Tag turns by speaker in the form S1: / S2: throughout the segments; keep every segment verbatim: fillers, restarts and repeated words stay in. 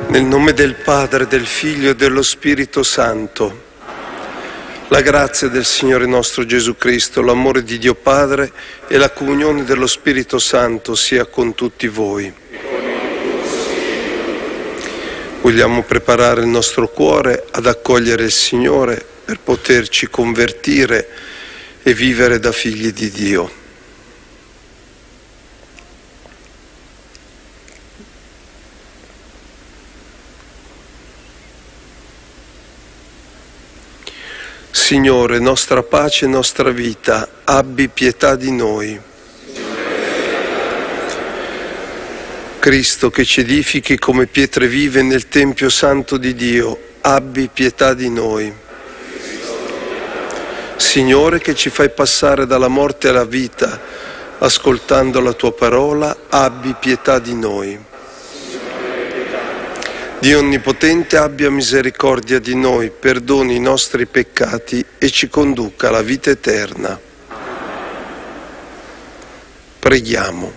S1: Nel nome del Padre, del Figlio e dello Spirito Santo. La grazia del Signore nostro Gesù Cristo, l'amore di Dio Padre e la comunione dello Spirito Santo sia con tutti voi. Vogliamo preparare il nostro cuore ad accogliere il Signore per poterci convertire e vivere da figli di Dio. Signore, nostra pace e nostra vita, abbi pietà di noi. Cristo, che ci edifichi come pietre vive nel Tempio Santo di Dio, abbi pietà di noi. Signore, che ci fai passare dalla morte alla vita, ascoltando la tua parola, abbi pietà di noi. Dio Onnipotente abbia misericordia di noi, perdoni i nostri peccati e ci conduca alla vita eterna. Preghiamo.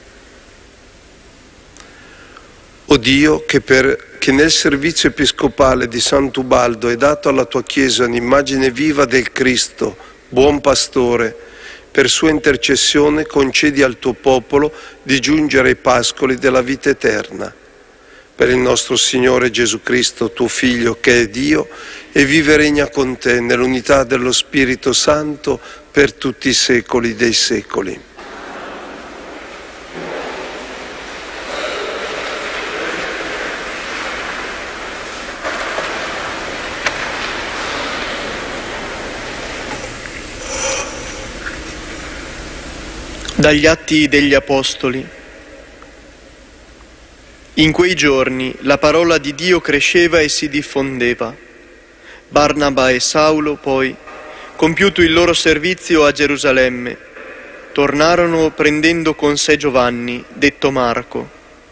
S1: O Dio, che, per, che nel servizio episcopale di Sant'Ubaldo hai dato alla tua Chiesa un'immagine viva del Cristo, buon pastore, per sua intercessione concedi al tuo popolo di giungere ai pascoli della vita eterna. Per il nostro Signore Gesù Cristo, tuo Figlio, che è Dio, e vive e regna con te nell'unità dello Spirito Santo per tutti i secoli dei secoli.
S2: Dagli Atti degli Apostoli. In quei giorni la parola di Dio cresceva e si diffondeva. Barnaba e Saulo, poi, compiuto il loro servizio a Gerusalemme, tornarono prendendo con sé Giovanni, detto Marco.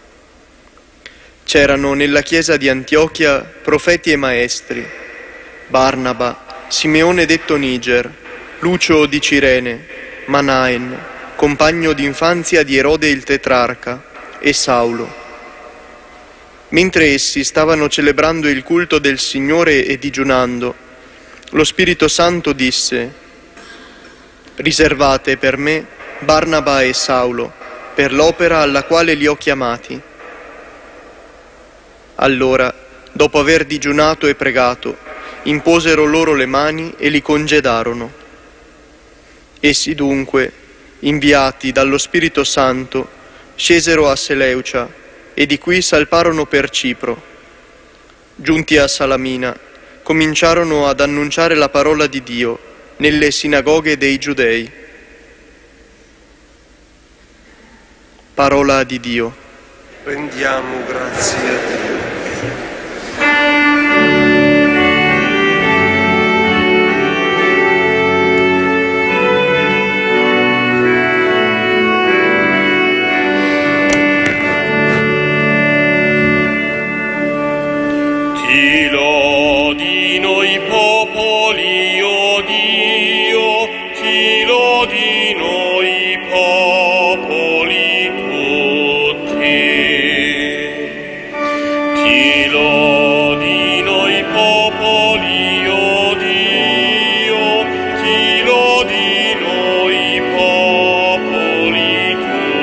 S2: C'erano nella chiesa di Antiochia profeti e maestri: Barnaba, Simeone detto Niger, Lucio di Cirene, Manaen, compagno d'infanzia di Erode il tetrarca, e Saulo. Mentre essi stavano celebrando il culto del Signore e digiunando, lo Spirito Santo disse: riservate per me Barnaba e Saulo per l'opera alla quale li ho chiamati. Allora, dopo aver digiunato e pregato, imposero loro le mani e li congedarono. Essi dunque, inviati dallo Spirito Santo, scesero a Seleucia e di qui salparono per Cipro. Giunti a Salamina, cominciarono ad annunciare la parola di Dio nelle sinagoghe dei Giudei. Parola di Dio.
S1: Rendiamo grazie a Dio.
S3: Ti lodino i popoli, o Dio, ti lodino i popoli tutti. Ti lodino i popoli, o Dio, ti lodino i popoli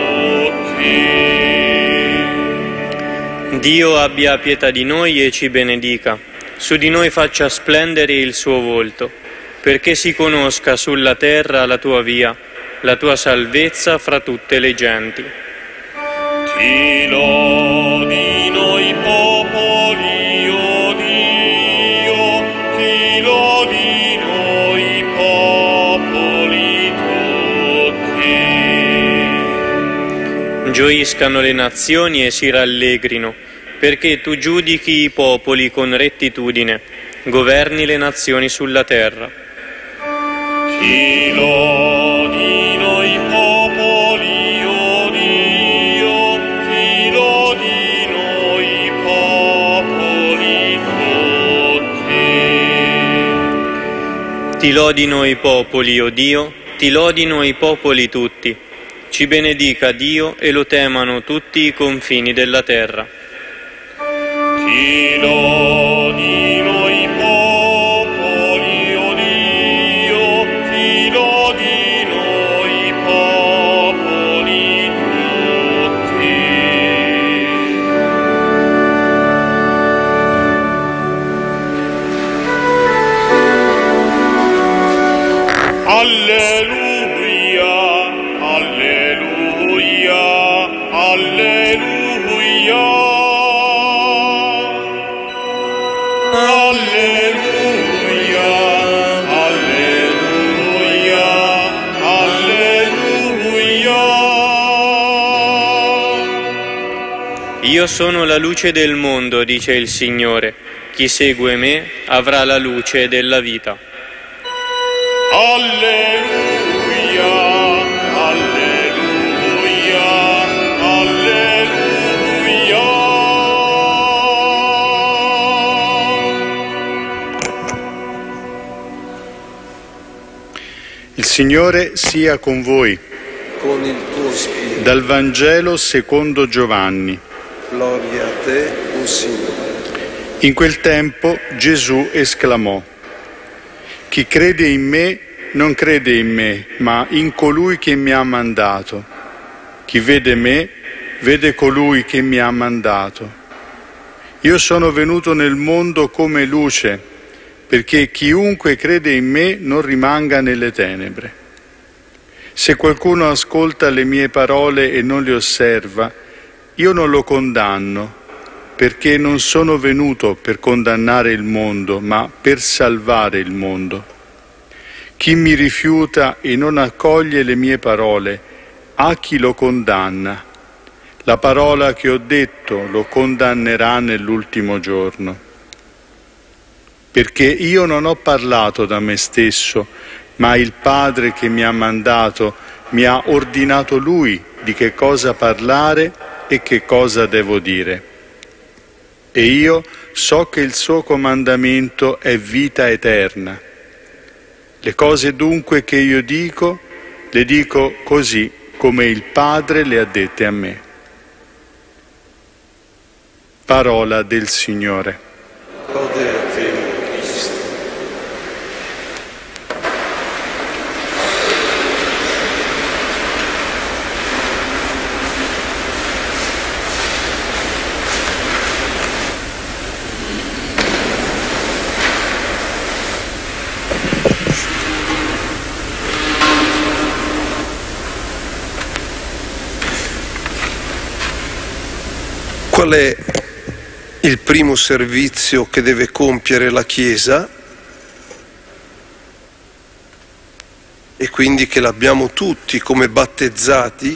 S3: tutti.
S4: Dio abbia pietà di noi e ci benedica, su di noi faccia splendere il suo volto, perché si conosca sulla terra la tua via, la tua salvezza fra tutte le genti.
S3: Ti lodino i popoli, o Dio, ti lodino i popoli tutti.
S4: Gioiscano le nazioni e si rallegrino, perché tu giudichi i popoli con rettitudine, governi le nazioni sulla terra.
S3: Ti lodino i popoli, o Dio, ti lodino i popoli tutti.
S4: Ti lodino i popoli, o Dio, ti lodino i popoli tutti. Ci benedica Dio e lo temano tutti i confini della terra.
S3: chi lodi noi popoli, o Dio, chi lodi noi popoli tutti. Alleluia, alleluia, alleluia. Alleluia, alleluia, alleluia.
S4: Io sono la luce del mondo, dice il Signore. Chi segue me avrà la luce della vita.
S3: Alleluia, alleluia, alleluia.
S5: Il Signore sia con voi.
S1: Con il tuo spirito.
S5: Dal Vangelo secondo Giovanni.
S1: Gloria a te, o Signore.
S5: In quel tempo Gesù esclamò: chi crede in me non crede in me, ma in colui che mi ha mandato. Chi vede me, vede colui che mi ha mandato. Io sono venuto nel mondo come luce, perché chiunque crede in me non rimanga nelle tenebre. Se qualcuno ascolta le mie parole e non le osserva, io non lo condanno, perché non sono venuto per condannare il mondo, ma per salvare il mondo. Chi mi rifiuta e non accoglie le mie parole, ha chi lo condanna. La parola che ho detto lo condannerà nell'ultimo giorno. Perché io non ho parlato da me stesso, ma il Padre che mi ha mandato mi ha ordinato Lui di che cosa parlare e che cosa devo dire. E io so che il suo comandamento è vita eterna. Le cose dunque che io dico, le dico così come il Padre le ha dette a me. Parola del Signore.
S1: Lode a te, Cristo. Qual è il primo servizio che deve compiere la Chiesa? E quindi che l'abbiamo tutti come battezzati.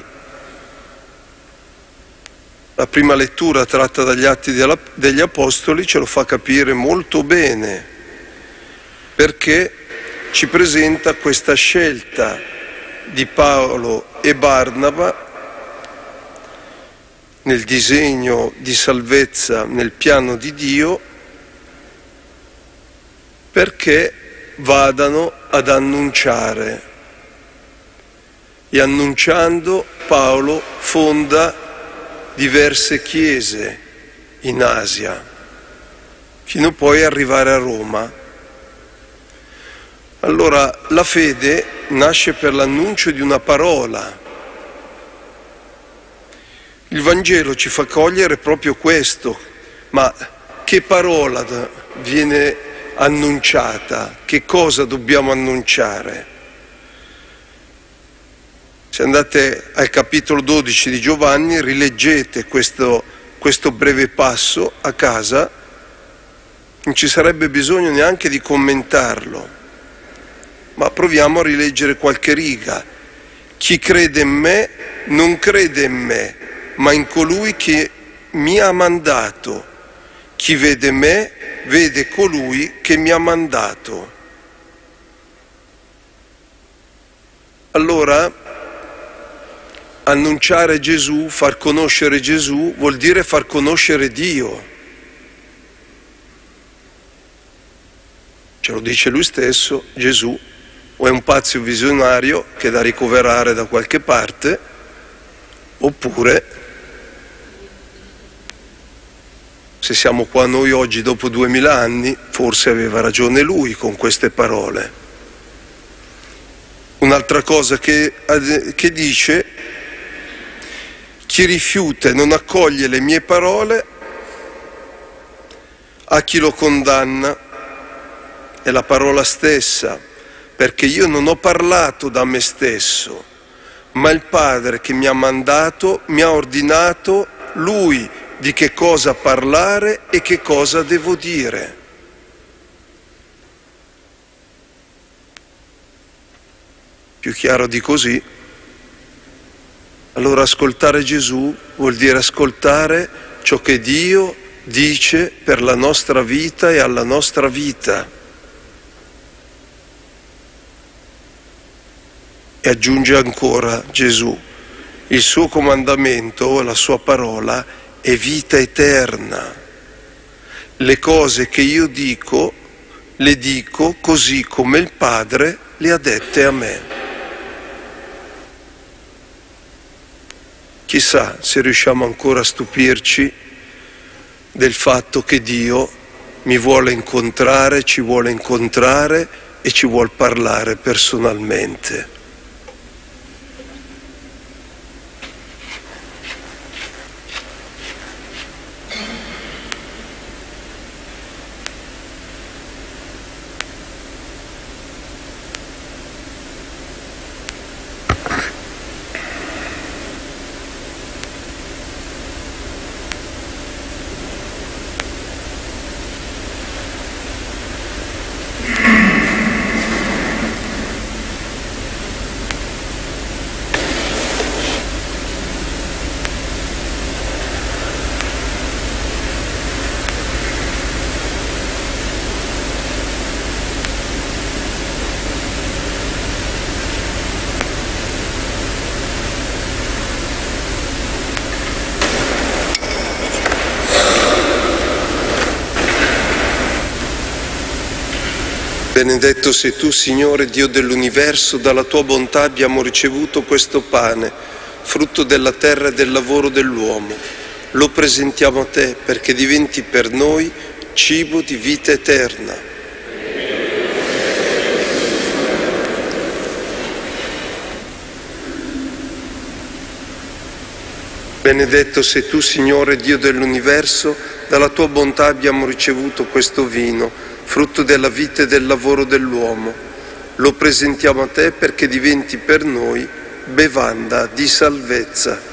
S1: La prima lettura tratta dagli Atti degli Apostoli ce lo fa capire molto bene, perché ci presenta questa scelta di Paolo e Barnaba nel disegno di salvezza, nel piano di Dio, perché vadano ad annunciare. E annunciando Paolo fonda diverse chiese in Asia, fino poi ad arrivare a Roma. Allora la fede nasce per l'annuncio di una parola. Il Vangelo ci fa cogliere proprio questo, ma che parola viene annunciata? Che cosa dobbiamo annunciare? Se andate al capitolo dodici di Giovanni, rileggete questo, questo breve passo a casa, non ci sarebbe bisogno neanche di commentarlo, ma proviamo a rileggere qualche riga. Chi crede in me non crede in me, ma in colui che mi ha mandato. Chi vede me, vede colui che mi ha mandato. Allora, annunciare Gesù, far conoscere Gesù, vuol dire far conoscere Dio. Ce lo dice lui stesso, Gesù, o è un pazzo visionario che è da ricoverare da qualche parte, oppure Se siamo qua noi oggi dopo duemila anni, forse aveva ragione lui con queste parole. Un'altra cosa che, che dice: chi rifiuta e non accoglie le mie parole, a chi lo condanna è la parola stessa, perché io non ho parlato da me stesso, ma il Padre che mi ha mandato mi ha ordinato lui di che cosa parlare e che cosa devo dire. Più chiaro di così. Allora ascoltare Gesù vuol dire ascoltare ciò che Dio dice per la nostra vita e alla nostra vita. E aggiunge ancora Gesù: il suo comandamento, la sua parola, è vita eterna. Le cose che io dico, le dico così come il Padre le ha dette a me. Chissà se riusciamo ancora a stupirci del fatto che Dio mi vuole incontrare, ci vuole incontrare e ci vuol parlare personalmente. Benedetto sei tu, Signore, Dio dell'universo, dalla tua bontà abbiamo ricevuto questo pane, frutto della terra e del lavoro dell'uomo. Lo presentiamo a te perché diventi per noi cibo di vita eterna. Benedetto sei tu, Signore, Dio dell'universo, dalla tua bontà abbiamo ricevuto questo vino, frutto della vita e del lavoro dell'uomo. Lo presentiamo a te perché diventi per noi bevanda di salvezza.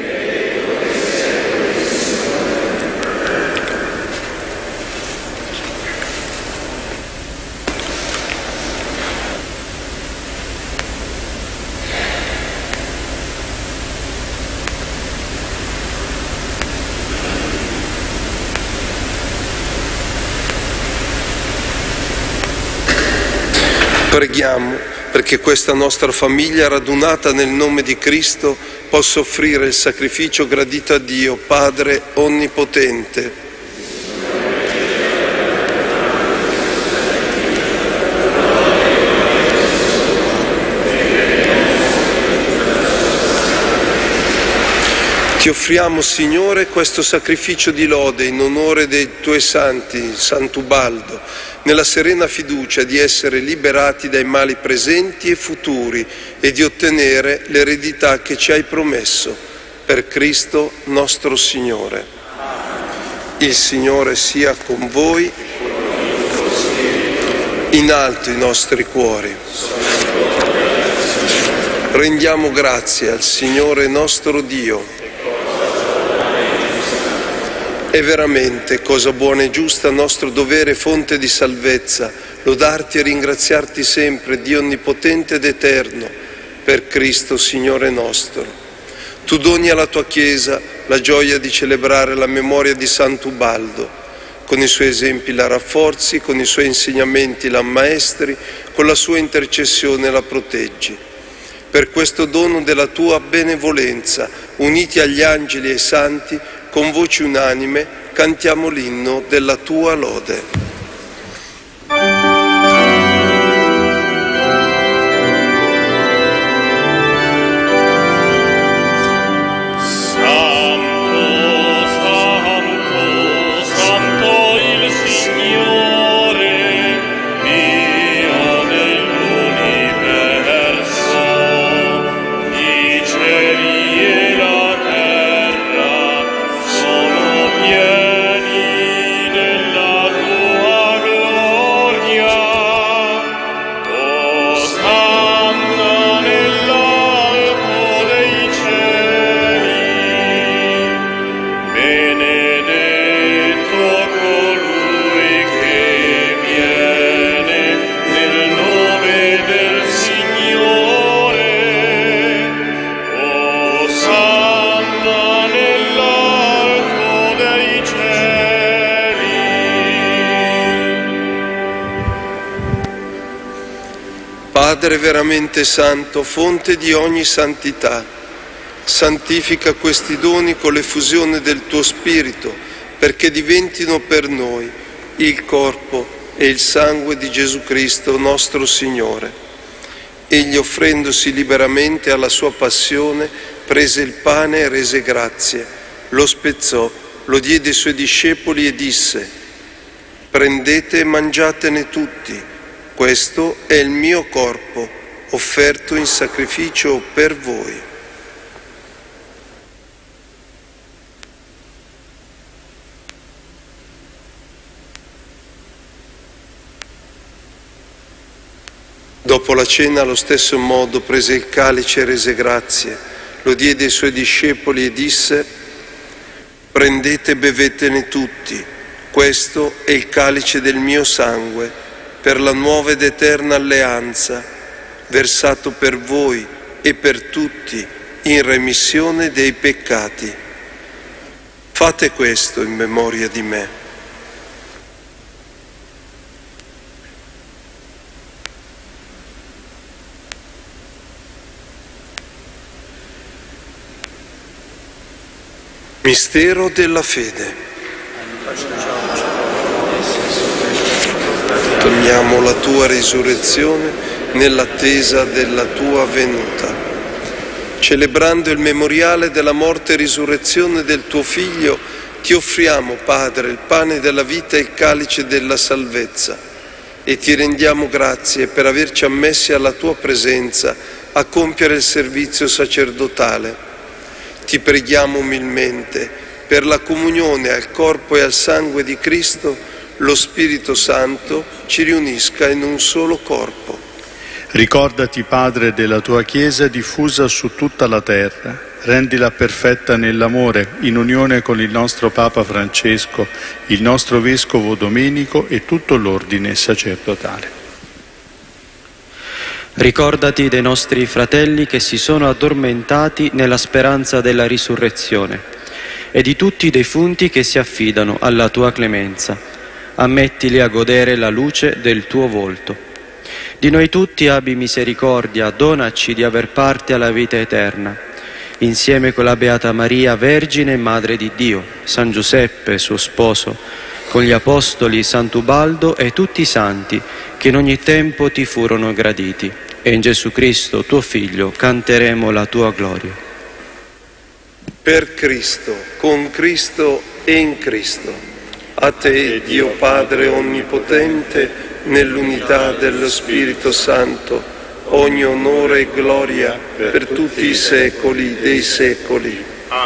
S1: Preghiamo perché questa nostra famiglia radunata nel nome di Cristo possa offrire il sacrificio gradito a Dio, Padre Onnipotente. Ti offriamo, Signore, questo sacrificio di lode in onore dei tuoi santi, Sant'Ubaldo, nella serena fiducia di essere liberati dai mali presenti e futuri e di ottenere l'eredità che ci hai promesso, per Cristo nostro Signore. Il Signore sia con voi, in alto i nostri cuori. Rendiamo grazie al Signore nostro Dio. È veramente cosa buona e giusta, nostro dovere e fonte di salvezza, lodarti e ringraziarti sempre, Dio onnipotente ed eterno, per Cristo Signore nostro. Tu doni alla tua Chiesa la gioia di celebrare la memoria di Sant'Ubaldo, con i suoi esempi la rafforzi, con i suoi insegnamenti la ammaestri, con la sua intercessione la proteggi. Per questo dono della tua benevolenza, uniti agli angeli e ai santi, con voci unanime cantiamo l'inno della tua lode.
S3: Santo, Santo,
S1: Padre veramente santo, fonte di ogni santità, santifica questi doni con l'effusione del tuo Spirito, perché diventino per noi il corpo e il sangue di Gesù Cristo nostro Signore. Egli, offrendosi liberamente alla sua passione, prese il pane e rese grazie, lo spezzò, lo diede ai suoi discepoli e disse: prendete e mangiatene tutti, questo è il mio corpo, offerto in sacrificio per voi. Dopo la cena, allo stesso modo, prese il calice e rese grazie, lo diede ai suoi discepoli e disse: prendete e bevetene tutti, questo è il calice del mio sangue, per la nuova ed eterna alleanza, versato per voi e per tutti in remissione dei peccati. Fate questo in memoria di me. Mistero della fede. Teniamo la tua risurrezione nell'attesa della tua venuta. Celebrando il memoriale della morte e risurrezione del tuo Figlio, ti offriamo, Padre, il pane della vita e il calice della salvezza, e ti rendiamo grazie per averci ammessi alla tua presenza a compiere il servizio sacerdotale. Ti preghiamo umilmente per la comunione al corpo e al sangue di Cristo, lo Spirito Santo ci riunisca in un solo corpo.
S5: Ricordati, Padre, della tua Chiesa diffusa su tutta la terra. Rendila perfetta nell'amore, in unione con il nostro Papa Francesco, il nostro Vescovo Domenico e tutto l'ordine sacerdotale.
S6: Ricordati dei nostri fratelli che si sono addormentati nella speranza della risurrezione e di tutti i defunti che si affidano alla tua clemenza. Ammettili a godere la luce del tuo volto. Di noi tutti abbi misericordia, donaci di aver parte alla vita eterna. Insieme con la Beata Maria, Vergine e Madre di Dio, San Giuseppe, suo sposo, con gli Apostoli, Sant'Ubaldo e tutti i santi che in ogni tempo ti furono graditi. E in Gesù Cristo, tuo Figlio, canteremo la tua gloria.
S1: Per Cristo, con Cristo e in Cristo, a te, Dio Padre Onnipotente, nell'unità dello Spirito Santo, ogni onore e gloria per tutti i secoli dei secoli.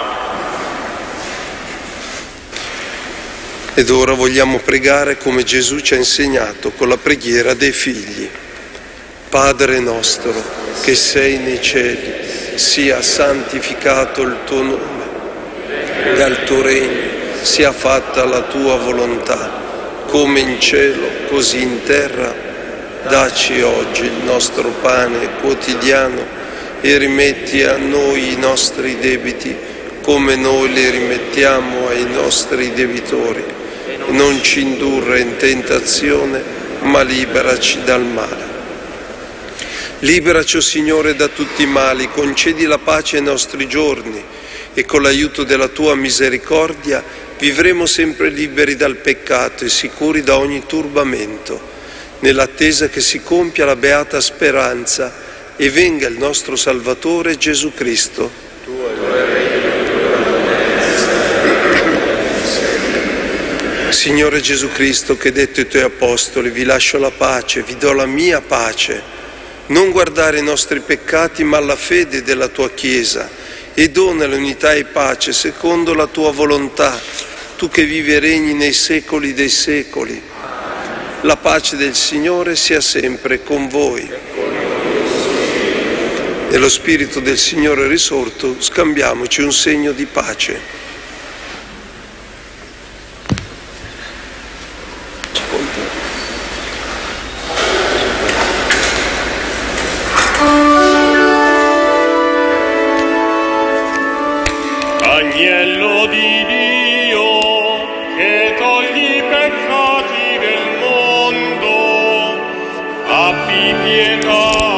S1: Ed ora vogliamo pregare come Gesù ci ha insegnato con la preghiera dei figli. Padre nostro, che sei nei cieli, sia santificato il tuo nome, dal tuo regno sia fatta la tua volontà, come in cielo, così in terra. Dacci oggi il nostro pane quotidiano e rimetti a noi i nostri debiti, come noi li rimettiamo ai nostri debitori. E non ci indurre in tentazione, ma liberaci dal male. Liberaci, o Signore, da tutti i mali, concedi la pace ai nostri giorni e con l'aiuto della tua misericordia vivremo sempre liberi dal peccato e sicuri da ogni turbamento, nell'attesa che si compia la beata speranza e venga il nostro Salvatore Gesù Cristo. Signore Gesù Cristo, che hai detto ai tuoi apostoli: vi lascio la pace, vi do la mia pace. Non guardare i nostri peccati, ma la fede della tua Chiesa, e dona l'unità e pace secondo la tua volontà, tu che vivi e regni nei secoli dei secoli. La pace del Signore sia sempre con voi. Nello Spirito del Signore risorto, scambiamoci un segno di pace.
S3: Agnello di Dio, che togli i peccati del mondo, abbi pietà.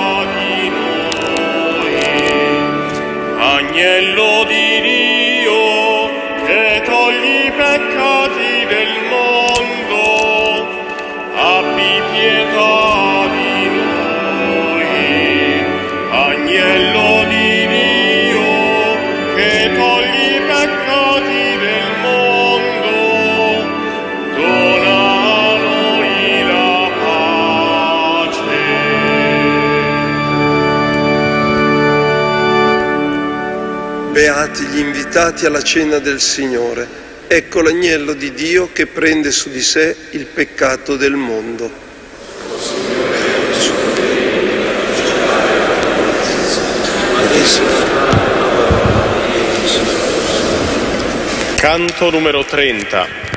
S1: beati gli invitati alla cena del Signore. Ecco l'agnello di Dio che prende su di sé il peccato del mondo.
S3: Canto numero trenta.